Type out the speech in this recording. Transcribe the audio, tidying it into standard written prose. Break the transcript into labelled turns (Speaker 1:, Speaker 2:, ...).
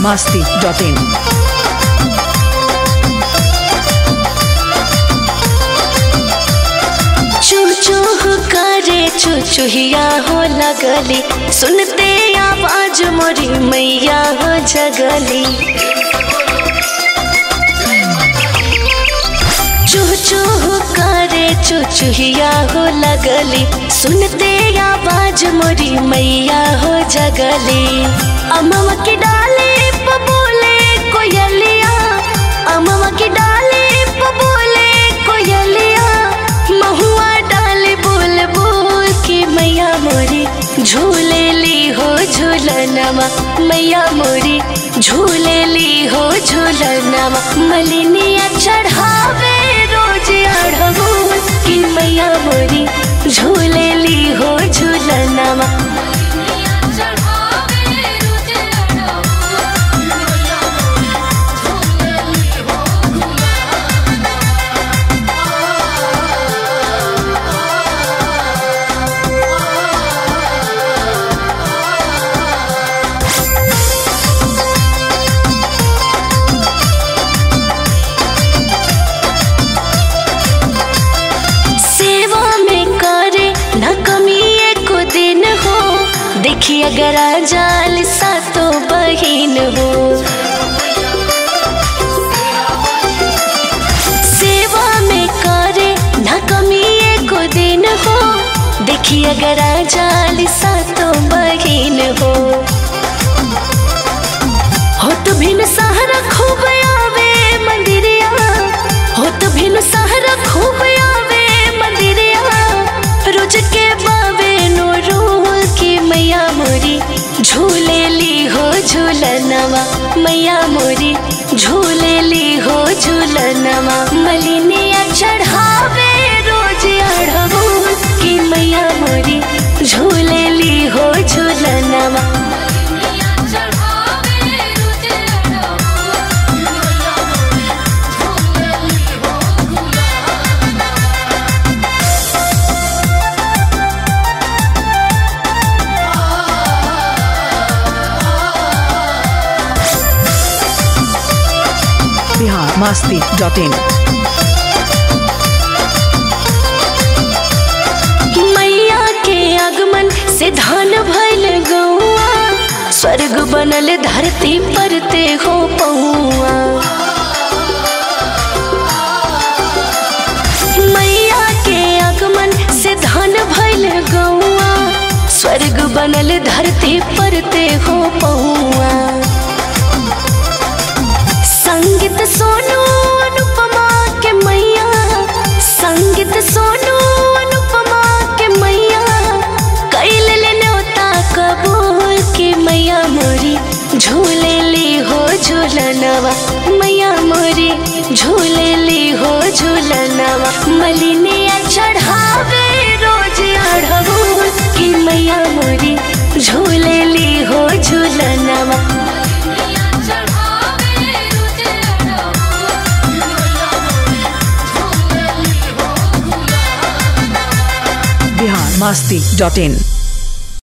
Speaker 1: biharmasti.in
Speaker 2: करे चुचुहिया हो लगली, सुनते आवाज मोरी मैया हो जगली। चूह चूह करे चुचुहिया हो लगली, सुनते आवाज मोरी मैया हो जगली। अमवा की डाले पे बोले कोयलिया, अमवा की डाले पे बोले कोयलिया। महुआ डाले बोल बोल की मैया मोरी झूले ली हो झूलनमा, मैया मोरी झूले ली हो झूलनमा। मलिनिया चढ़ावे रोज अढ़ऊल की मैया मोरी झूले ली हो झूलनमा। देखिए अगर जाल सातों बहिन हो, सेवा में करे न कमी एको दिन हो। देखिए अगर जाल सातों बहिन हो तो भिन्न सहारा खूब आवे मंदिरिया, हो तो भिन्न सहारा खूब आवे मंदिरिया। रोज के बावे नो रोल की मैया मोरी झूले ली हो झूलनवा, मैया मोरी झूले ली हो झूलनवा। मलिनिया चढ़ावे रोज अढ़ऊल की मैया मोरी झूले ली हो झूलनवा।
Speaker 1: biharmasti.in
Speaker 2: मैया के आगमन से धान भइल गौआ, स्वर्ग बनल धरती पर ते हो पहुआ। मैया के आगमन से धान भइल गौआ, स्वर्ग बनल धरती पर ते हो पहुआ। संगीत सोनू अनुपमा के मैया, संगीत सोनू अनुपमा के मैया। कैल ले न्योता कबूल की मैया मोरी झूले ली हो झूलनवा, मैया मोरी झूले ली हो झूलनवा। मलिनिया चढ़ावे रोज अढ़ऊल की मैया मोरी झूले ली हो झूलनवा।
Speaker 1: biharmasti.in